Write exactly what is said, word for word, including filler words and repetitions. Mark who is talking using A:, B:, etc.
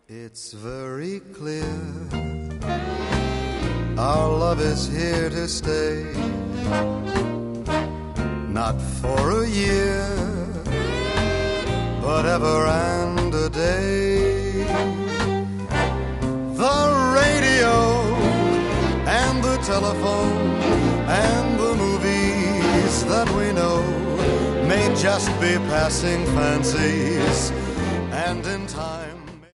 A: It's very clear our love is here to stay, not for a year, but ever and a day. The radio and the telephone and the movies that we know may just be passing fancies, and in time